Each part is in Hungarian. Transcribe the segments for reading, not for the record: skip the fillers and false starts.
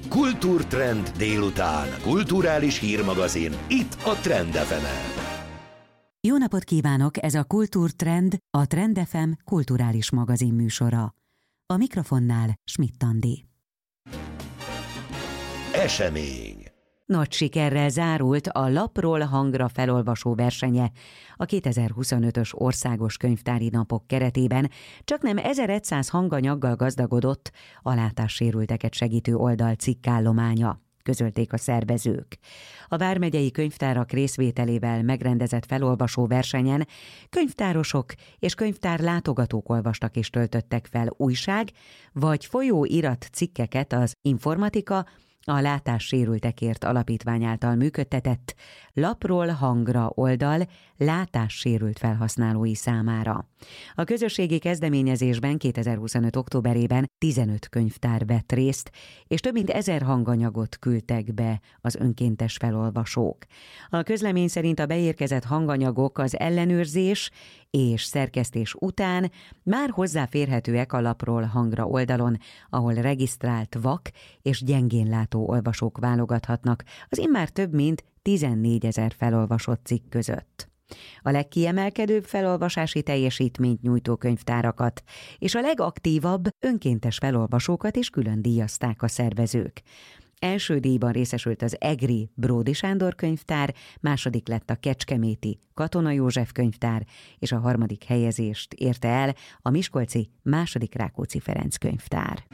Kultúrtrend délután. Kulturális hírmagazin. Itt a Trend FM-en. Jó napot kívánok, ez a Kultúrtrend, a Trend FM kulturális magazin műsora. A mikrofonnál Schmidt Andi. Esemény. Nagy sikerrel zárult a Lapról Hangra felolvasó versenye a 2025-ös országos könyvtári napok keretében, csaknem 1100 hanganyaggal gazdagodott a látássérülteket segítő oldal cikkállománya, közölték a szervezők. A vármegyei könyvtárak részvételével megrendezett felolvasó versenyen könyvtárosok és könyvtár látogatók olvastak és töltöttek fel újság vagy folyóirat cikkeket az Informatika, a Látássérültekért Alapítvány által működtetett Lapról Hangra oldal látássérült felhasználói számára. A közösségi kezdeményezésben 2025. októberében 15 könyvtár vett részt, és több mint 1000 hanganyagot küldtek be az önkéntes felolvasók. A közlemény szerint a beérkezett hanganyagok az ellenőrzés és szerkesztés után már hozzáférhetőek a Lapról Hangra oldalon, ahol regisztrált vak és gyengén látó olvasók válogathatnak az immár több mint 14 000 felolvasott cikk között. A legkiemelkedőbb felolvasási teljesítményt nyújtó könyvtárakat és a legaktívabb önkéntes felolvasókat is külön díjazták a szervezők. Első díjban részesült az egri Bródi Sándor könyvtár, második lett a kecskeméti Katona József könyvtár, és a harmadik helyezést érte el a miskolci második Rákóczi Ferenc könyvtár.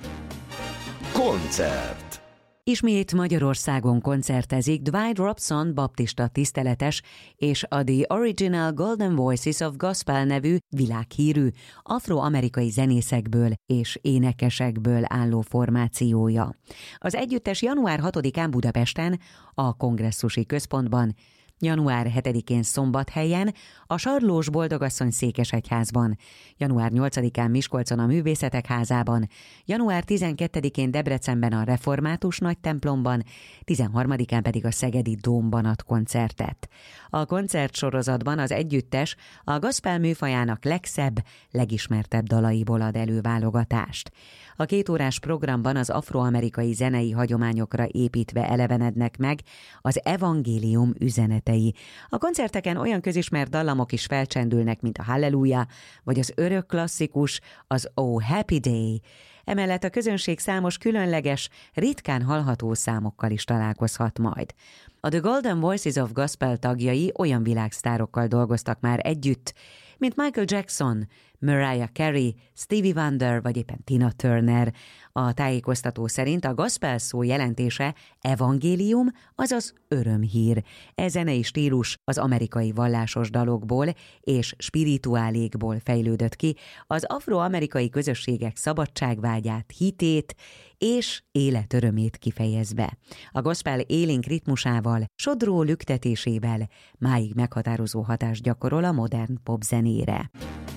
Koncert. Ismét Magyarországon koncertezik Dwight Robson baptista tiszteletes és a The Original Golden Voices of Gospel nevű világhírű afroamerikai zenészekből és énekesekből álló formációja. Az együttes január 6-án Budapesten, a Kongresszusi Központban, január 7-én Szombathelyen, a Sarlós Boldogasszony Székesegyházban, január 8-án Miskolcon a Művészetek Házában, január 12-én Debrecenben a Református Nagytemplomban, 13-án pedig a Szegedi Dómban ad koncertet. A koncertsorozatban az együttes a gospel műfajának legszebb, legismertebb dalaiból ad előválogatást. A 2 órás programban az afroamerikai zenei hagyományokra építve elevenednek meg az evangélium üzenetei. A koncerteken olyan közismert dallamok is felcsendülnek, mint a Halleluja, vagy az örök klasszikus, az Oh Happy Day. Emellett a közönség számos különleges, ritkán hallható számokkal is találkozhat majd. A The Golden Voices of Gospel tagjai olyan világsztárokkal dolgoztak már együtt, mint Michael Jackson, Mariah Carey, Stevie Wonder vagy éppen Tina Turner. A tájékoztató szerint a gospel szó jelentése evangélium, azaz örömhír. E zenei stílus az amerikai vallásos dalokból és spirituálékból fejlődött ki, az afroamerikai közösségek szabadságvágyát, hitét és életörömét kifejezve. A gospel élénk ritmusával, sodró lüktetésével máig meghatározó hatást gyakorol a modern popzenére.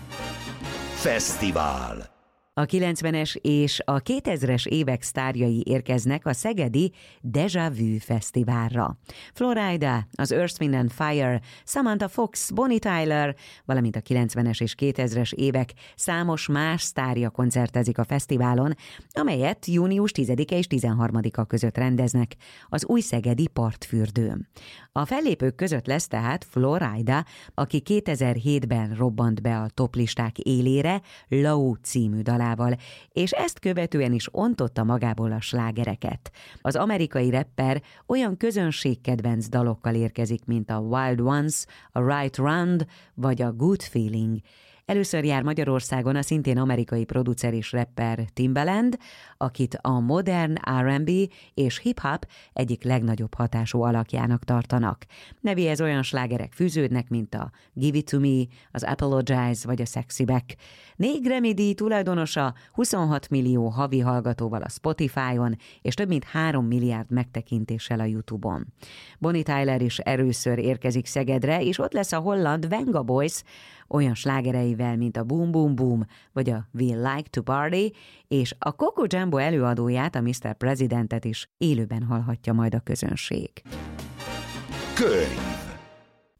Fesztivál. A 90-es és a 2000-es évek sztárjai érkeznek a szegedi Déjà Vu Fesztiválra. Florida, az Earth, Wind & Fire, Samantha Fox, Bonnie Tyler, valamint a 90-es és 2000-es évek számos más sztárja koncertezik a fesztiválon, amelyet június 10-e és 13-a között rendeznek az új szegedi Partfürdőn. A fellépők között lesz tehát Florida, aki 2007-ben robbant be a toplisták élére Low című dalával, és ezt követően is ontotta magából a slágereket. Az amerikai rapper olyan közönségkedvenc dalokkal érkezik, mint a Wild Ones, a Right Round vagy a Good Feeling. Először jár Magyarországon a szintén amerikai producer és rapper Timbaland, akit a modern R&B és hip-hop egyik legnagyobb hatású alakjának tartanak. Nevéhez olyan slágerek fűződnek, mint a Give It To Me, az Apologize vagy a Sexy Back. Nég Remedy tulajdonosa 26 millió havi hallgatóval a Spotify-on, és több mint 3 milliárd megtekintéssel a YouTube-on. Bonnie Tyler is először érkezik Szegedre, és ott lesz a holland Venga Boys, olyan slágereivel, mint a Boom Boom Boom, vagy a We Like to Party, és a Coco Jumbo előadóját, a Mr. Presidentet is élőben hallhatja majd a közönség. Könyv.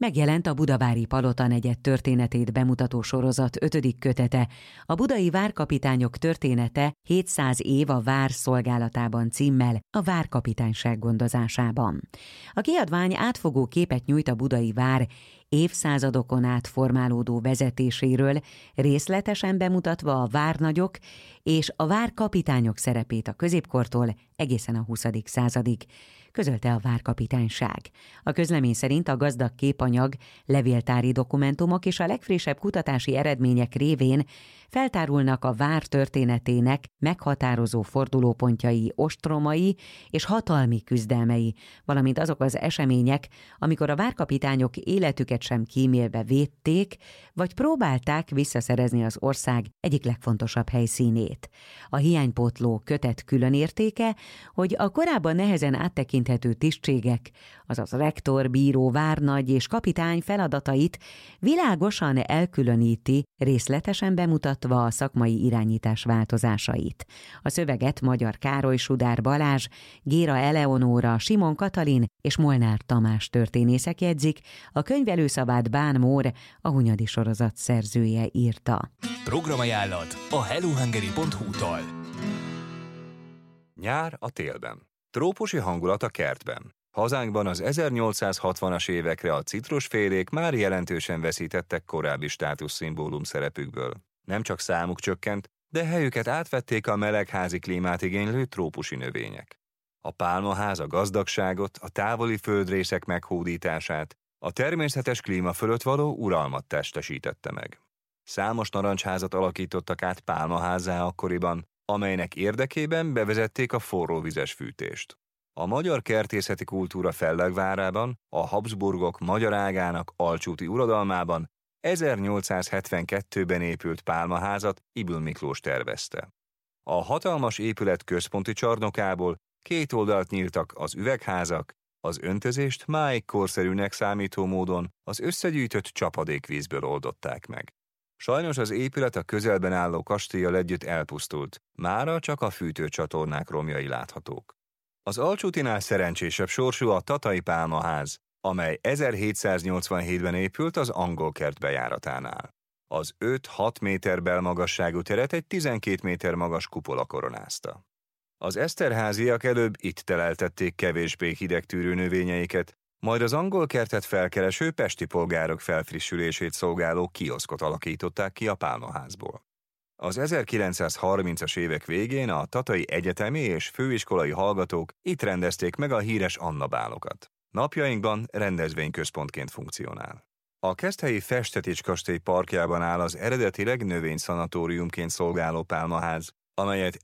Megjelent a Budavári Palota negyed történetét bemutató sorozat 5. kötete, a budai várkapitányok története 700 év a vár szolgálatában címmel a várkapitányság gondozásában. A kiadvány átfogó képet nyújt a budai vár évszázadokon át formálódó vezetéséről, részletesen bemutatva a várnagyok és a várkapitányok szerepét a középkortól egészen a 20. századig, közölte a várkapitányság. A közlemény szerint a gazdag képanyag, levéltári dokumentumok és a legfrissebb kutatási eredmények révén feltárulnak a vár történetének meghatározó fordulópontjai, ostromai és hatalmi küzdelmei, valamint azok az események, amikor a várkapitányok életüket sem kímélve védték, vagy próbálták visszaszerezni az ország egyik legfontosabb helyszínét. A hiánypótló kötet külön értéke, hogy a korábban nehezen áttekinthető tisztségek, azaz rektor, bíró, várnagy és kapitány feladatait világosan elkülöníti, részletesen bemutatva a szakmai irányítás változásait. A szöveget Magyar Károly, Sudár Balázs, Géra Eleonóra, Simon Katalin és Molnár Tamás történészek jegyzik, a könyv előszavát Bán Mór, a Hunyadi sorozat szerzője írta. Programajánlat a hellohungary.hu-tól. Nyár a télben. Trópusi hangulat a kertben. Hazánkban az 1860-as évekre a citrusfélék már jelentősen veszítettek korábbi státuszszimbólum szerepükből. Nem csak számuk csökkent, de helyüket átvették a melegházi klímát igénylő trópusi növények. A pálmaház a gazdagságot, a távoli földrészek meghódítását, a természetes klíma fölött való uralmat testesítette meg. Számos narancsházat alakítottak át pálmaházzá akkoriban, amelynek érdekében bevezették a forróvizes fűtést. A magyar kertészeti kultúra fellegvárában, a Habsburgok magyar ágának alcsúti uradalmában 1872-ben épült pálmaházat Ybl Miklós tervezte. A hatalmas épület központi csarnokából két oldalt nyíltak az üvegházak, az öntözést máig korszerűnek számító módon az összegyűjtött csapadékvízből oldották meg. Sajnos az épület a közelben álló kastéllyal együtt elpusztult, mára csak a fűtőcsatornák romjai láthatók. Az alcsútinál szerencsésebb sorsú a Tatai Pálmaház, amely 1787-ben épült az Angolkert bejáratánál. Az 5-6 méter belmagasságú teret egy 12 méter magas kupola koronázta. Az Eszterháziak előbb itt teleltették kevésbé hidegtűrő növényeiket, majd az Angolkertet felkereső pesti polgárok felfrissülését szolgáló kioszkot alakították ki a pálmaházból. Az 1930-as évek végén a tatai egyetemi és főiskolai hallgatók itt rendezték meg a híres Anna bálokat. Napjainkban rendezvényközpontként funkcionál. A keszthelyi Festetics kastély parkjában áll az eredetileg növényszanatóriumként szolgáló pálmaház, amelyet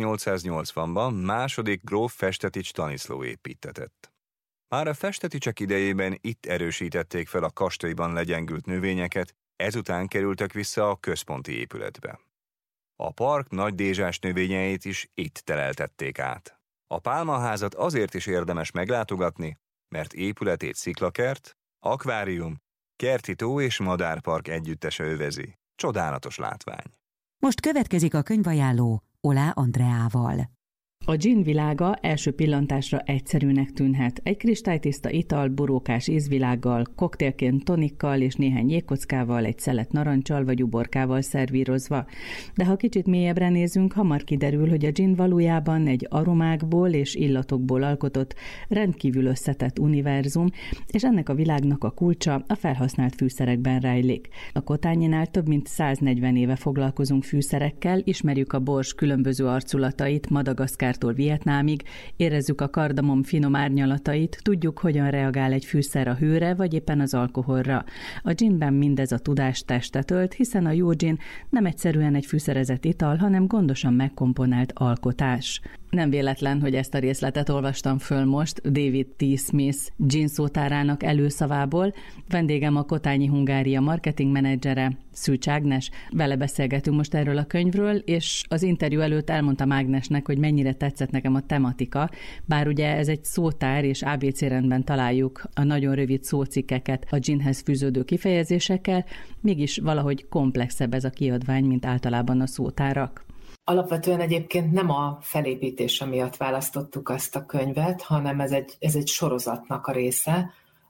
1880-ban második gróf Festetics Staniszló építtetett. Már a Festeticsek idejében itt erősítették fel a kastélyban legyengült növényeket, ezután kerültek vissza a központi épületbe. A park nagy dézsás növényeit is itt teleltették át. A pálmaházat azért is érdemes meglátogatni, mert épületét sziklakert, akvárium, kerti tó és madárpark együttese övezi. Csodálatos látvány. Most következik a könyvajánló Olá Andreával. A gin világa első pillantásra egyszerűnek tűnhet. Egy kristálytiszta ital borókás ízvilággal, koktélként tonikkal és néhány jégkockával, egy szelet narancsal vagy uborkával szervírozva. De ha kicsit mélyebbre nézünk, hamar kiderül, hogy a gin valójában egy aromákból és illatokból alkotott, rendkívül összetett univerzum, és ennek a világnak a kulcsa a felhasznált fűszerekben rejlik. A Kotányinál több mint 140 éve foglalkozunk fűszerekkel, ismerjük a bors különböző arculatait, Madagaszkártól Vietnámig, érezzük a kardamom finom árnyalatait, tudjuk, hogyan reagál egy fűszer a hőre, vagy éppen az alkoholra. A ginben mindez a tudás testet ölt, hiszen a jó gin nem egyszerűen egy fűszerezett ital, hanem gondosan megkomponált alkotás. Nem véletlen, hogy ezt a részletet olvastam föl most David T. Smith gin szótárának előszavából. Vendégem a Kotányi Hungária marketing menedzsere, Szűcs Ágnes. Vele beszélgetünk most erről a könyvről, és az interjú előtt elmondtam Ágnesnek, hogy mennyire tetszett nekem a tematika, bár ugye ez egy szótár, és ABC rendben találjuk a nagyon rövid szócikkeket a ginhez fűződő kifejezésekkel, mégis valahogy komplexebb ez a kiadvány, mint általában a szótárak. Alapvetően egyébként nem a felépítése miatt választottuk azt a könyvet, hanem ez egy sorozatnak a része,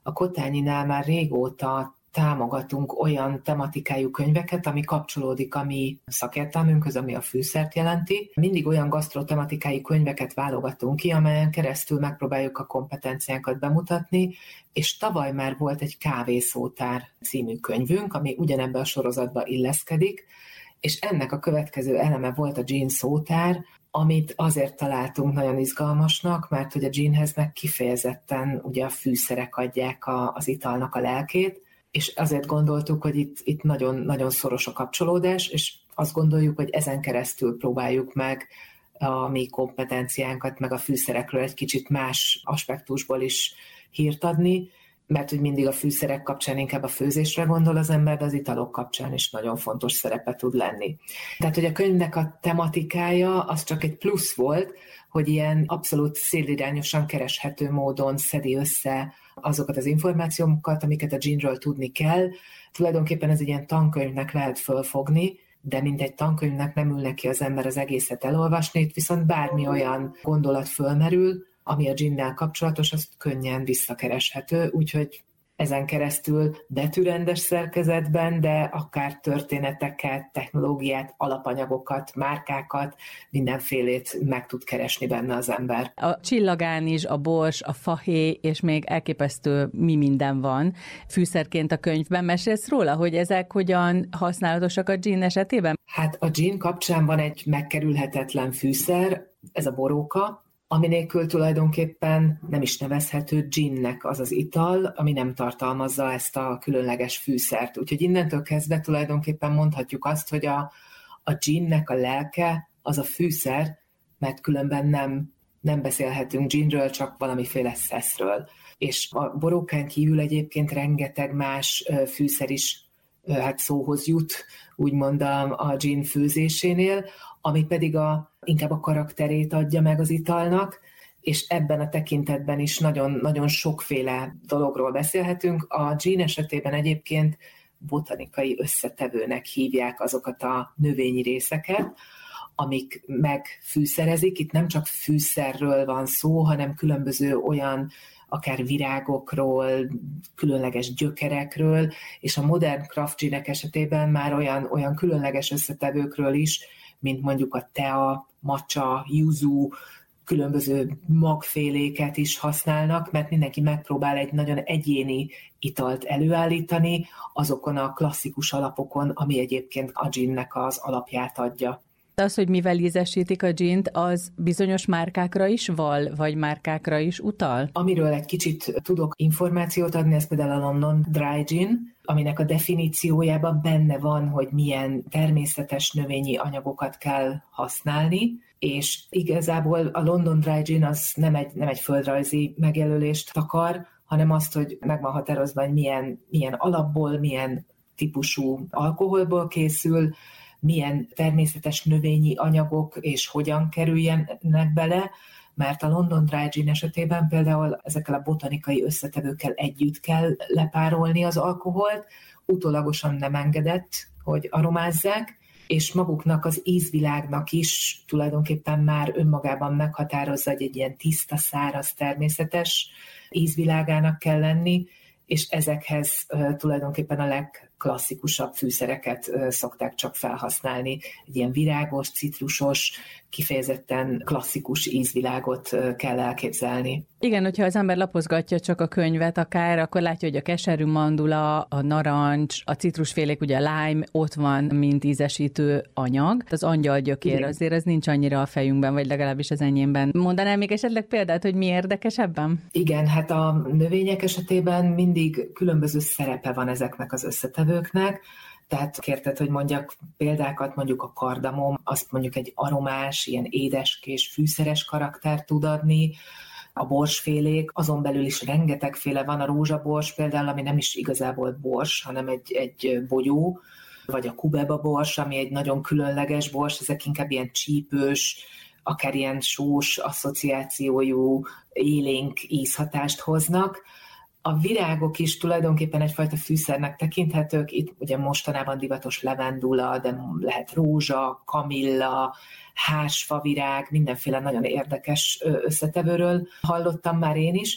a Kotányi-nál már régóta támogatunk olyan tematikájú könyveket, ami kapcsolódik a mi szakértelmünkhöz, ami a fűszert jelenti. Mindig olyan gasztrotematikájú könyveket válogatunk ki, amelyen keresztül megpróbáljuk a kompetenciánkat bemutatni, és tavaly már volt egy Kávészótár című könyvünk, ami ugyanebbe a sorozatba illeszkedik, és ennek a következő eleme volt a gin szótár, amit azért találtunk nagyon izgalmasnak, mert hogy a ginhez meg kifejezetten ugye a fűszerek adják az italnak a lelkét, és azért gondoltuk, hogy itt nagyon, nagyon szoros a kapcsolódás, és azt gondoljuk, hogy ezen keresztül próbáljuk meg a mi kompetenciánkat, meg a fűszerekről egy kicsit más aspektusból is hírt adni, mert hogy mindig a fűszerek kapcsán inkább a főzésre gondol az ember, de az italok kapcsán is nagyon fontos szerepe tud lenni. Tehát, hogy a könyvnek a tematikája az csak egy plusz volt, hogy ilyen abszolút célirányosan kereshető módon szedi össze azokat az információkat, amiket a ginről tudni kell. Tulajdonképpen ez egy ilyen tankönyvnek lehet fölfogni, de mint egy tankönyvnek nem ül neki az ember az egészet elolvasni, itt viszont bármi olyan gondolat fölmerül, ami a ginnel kapcsolatos, az könnyen visszakereshető, úgyhogy ezen keresztül betűrendes szerkezetben, de akár történeteket, technológiát, alapanyagokat, márkákat, mindenfélét meg tud keresni benne az ember. A csillagán is a bors, a fahéj, és még elképesztő mi minden van fűszerként a könyvben. Mesélsz róla, hogy ezek hogyan használatosak a gin esetében? Hát a gin kapcsán van egy megkerülhetetlen fűszer, ez a boróka, ami nélkül tulajdonképpen nem is nevezhető ginnek az az ital, ami nem tartalmazza ezt a különleges fűszert. Úgyhogy innentől kezdve tulajdonképpen mondhatjuk azt, hogy a ginnek a lelke az a fűszer, mert különben nem beszélhetünk ginről, csak valamiféle szeszről. És a borókán kívül egyébként rengeteg más fűszer is szóhoz jut, úgymond a gin főzésénél, ami pedig inkább a karakterét adja meg az italnak, és ebben a tekintetben is nagyon, nagyon sokféle dologról beszélhetünk. A gin esetében egyébként botanikai összetevőnek hívják azokat a növényi részeket, amik megfűszerezik. Itt nem csak fűszerről van szó, hanem különböző olyan akár virágokról, különleges gyökerekről, és a modern craft ginek esetében már olyan különleges összetevőkről is, mint mondjuk a tea, matcha, yuzu, különböző magféléket is használnak, mert mindenki megpróbál egy nagyon egyéni italt előállítani azokon a klasszikus alapokon, ami egyébként a ginnek az alapját adja. Az, hogy mivel ízesítik a gint, az bizonyos márkákra is val, vagy márkákra is utal? Amiről egy kicsit tudok információt adni, ez például a London Dry Gin, aminek a definíciójában benne van, hogy milyen természetes növényi anyagokat kell használni, és igazából a London Dry Gin az nem egy földrajzi megjelölést takar, hanem azt, hogy meg van határozva, hogy milyen alapból, milyen típusú alkoholból készül, milyen természetes növényi anyagok és hogyan kerüljenek bele, mert a London Dry Gin esetében például ezekkel a botanikai összetevőkkel együtt kell lepárolni az alkoholt, utólagosan nem engedett, hogy aromázzák, és maguknak az ízvilágnak is tulajdonképpen már önmagában meghatározza, hogy egy ilyen tiszta, száraz, természetes ízvilágának kell lenni, és ezekhez tulajdonképpen a legklasszikusabb fűszereket szokták csak felhasználni. Egy ilyen virágos, citrusos, kifejezetten klasszikus ízvilágot kell elképzelni. Igen, hogyha az ember lapozgatja csak a könyvet akár, akkor látja, hogy a keserű mandula, a narancs, a citrusfélék, ugye a lime ott van, mint ízesítő anyag. Az angyalgyökér, igen, azért ez nincs annyira a fejünkben, vagy legalábbis az enyémben. Mondanál még esetleg példát, hogy mi érdekes ebben? Igen, hát a növények esetében mindig különböző szerepe van ezeknek az összetevőknek. Tehát kérted, hogy mondjak példákat, mondjuk a kardamom, azt mondjuk egy aromás, ilyen édeskés, fűszeres karakter tud adni, a borsfélék, azon belül is rengetegféle van, a rózsabors például, ami nem is igazából bors, hanem egy bogyó, vagy a kubeba bors, ami egy nagyon különleges bors, ezek inkább ilyen csípős, akár ilyen sós asszociációjú, élénk ízhatást hoznak. A virágok is tulajdonképpen egyfajta fűszernek tekinthetők, itt ugye mostanában divatos levendula, de lehet rózsa, kamilla, hársfavirág, mindenféle nagyon érdekes összetevőről hallottam már én is,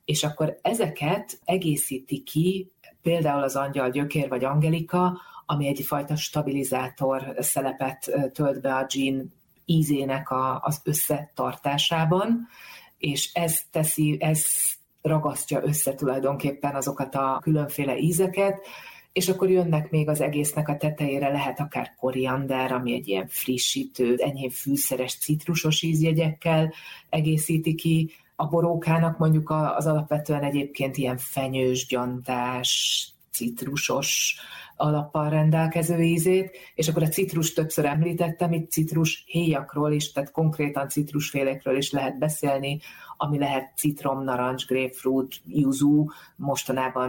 és akkor ezeket egészíti ki például az angyal gyökér vagy angelika, ami egyfajta stabilizátor szerepet tölt be a gin ízének az összetartásában, és ez ragasztja össze tulajdonképpen azokat a különféle ízeket, és akkor jönnek még az egésznek a tetejére, lehet akár koriander, ami egy ilyen frissítő, enyhén fűszeres, citrusos ízjegyekkel egészíti ki. A borókának mondjuk az alapvetően egyébként ilyen fenyős, gyantás, citrusos alappal rendelkező ízét, és akkor a citrus többször említettem, itt citrus héjakról is, tehát konkrétan citrusfélékről is lehet beszélni, ami lehet citrom, narancs, grapefruit, yuzu, mostanában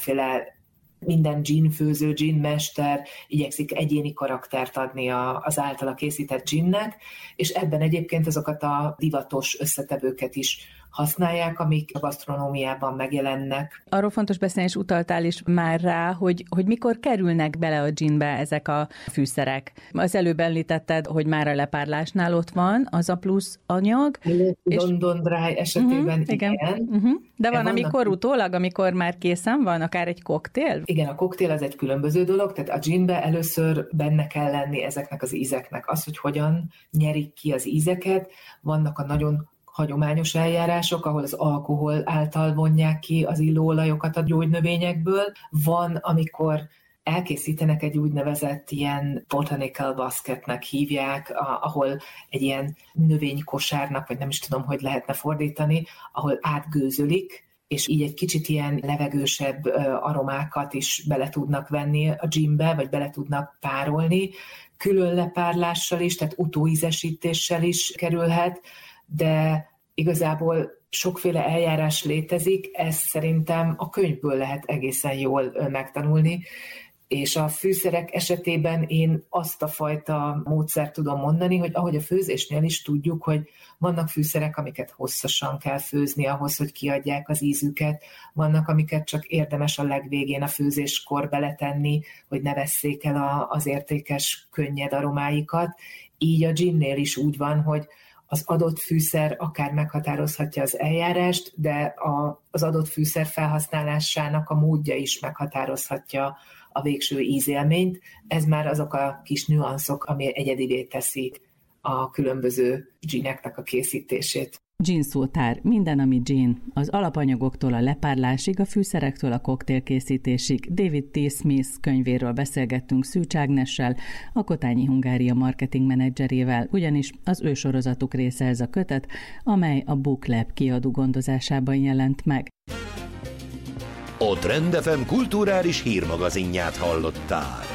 minden ginfőző, ginmester igyekszik egyéni karaktert adni az általa készített ginnek, és ebben egyébként azokat a divatos összetevőket is használják, amik a gasztronómiában megjelennek. Arról fontos beszélni, és utaltál is már rá, hogy mikor kerülnek bele a ginbe ezek a fűszerek. Az előbb említetted, hogy már a lepárlásnál ott van az a plusz anyag. London Dry esetében igen. De van, amikor utólag, amikor már készen van, akár egy koktél? Igen, a koktél az egy különböző dolog, tehát a ginbe először benne kell lenni ezeknek az ízeknek. Az, hogy hogyan nyerik ki az ízeket, vannak a nagyon hagyományos eljárások, ahol az alkohol által vonják ki az illóolajokat a gyógynövényekből. Van, amikor elkészítenek egy úgynevezett ilyen botanical basketnek hívják, ahol egy ilyen növénykosárnak, vagy nem is tudom, hogy lehetne fordítani, ahol átgőzölik, és így egy kicsit ilyen levegősebb aromákat is bele tudnak venni a ginbe, vagy bele tudnak párolni. Külön lepárlással is, tehát utóízesítéssel is kerülhet, de igazából sokféle eljárás létezik, ezt szerintem a könyvből lehet egészen jól megtanulni, és a fűszerek esetében én azt a fajta módszert tudom mondani, hogy ahogy a főzésnél is tudjuk, hogy vannak fűszerek, amiket hosszasan kell főzni ahhoz, hogy kiadják az ízüket, vannak, amiket csak érdemes a legvégén a főzéskor beletenni, hogy ne vesszék el az értékes, könnyed aromáikat. Így a ginnél is úgy van, hogy az adott fűszer akár meghatározhatja az eljárást, de az adott fűszer felhasználásának a módja is meghatározhatja a végső ízélményt. Ez már azok a kis nüanszok, ami egyedivé teszik a különböző gineknek a készítését. Gin szótár, minden, ami gin. Az alapanyagoktól a lepárlásig, a fűszerektől a koktélkészítésig. David T. Smith könyvéről beszélgettünk Szűcs Ágnessel, a Kotányi Hungária marketing menedzserével, ugyanis az ő sorozatuk része ez a kötet, amely a Book Lab kiadó gondozásában jelent meg. A Trend FM kulturális hírmagazinját hallottál.